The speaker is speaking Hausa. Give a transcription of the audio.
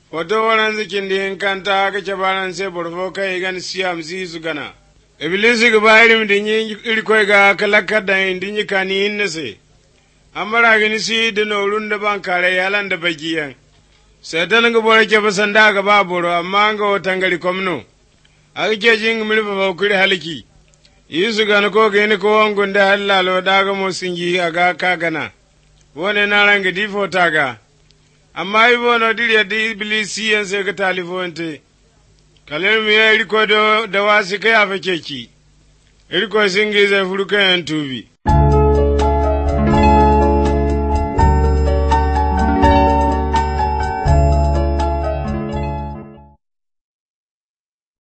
Wato waran zikin din kanta ka cabaran sai borfo kai gan siyam su gana. Iblisi ga bayrim din yin irkoi ga kalakar da din yi kani hinne se. Amara gani si da norun da ban kare yalan da bagiyan. Sai ta nga bora ke basan da ga baburo amma ga watan gari komno. Ake jin milfa ba kuri haliki. Yisu gana ko gani ko wangun da halalo da ga mo singi aga ka gana. Wone na ranga difo taga. Amma ibo no diriya di iblisi yan sai ka talifonte. Kalir mi ya riko da wasi kai a fake ki. Riko singi zai furu kayan tubi.